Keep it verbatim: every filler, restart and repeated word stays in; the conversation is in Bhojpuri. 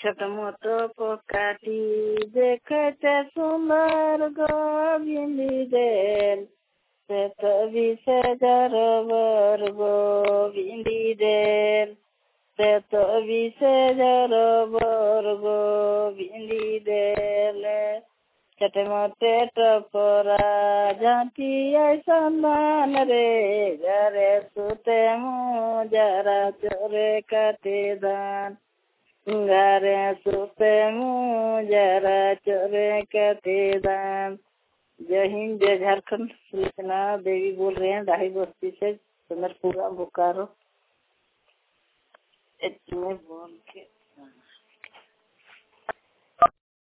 छोट मोट पोकाटी देखते सुंदर गोविंदी देल से तभी से जरबर गोविंदी देल से तभी से जरबर गोविंदी देल छोटे मोटे टपरा झांटी ऐसान रे जरे सुते मुँह जरा चोरे काटे दान गारे सुते मुँह जरा चोरे काटे दान। जय हिंद, जय झारखंड। सुलोचना देवी बोल रहे हैं डाही बस्ती से, सुंदरपुरा बोकारो। इतने बोल के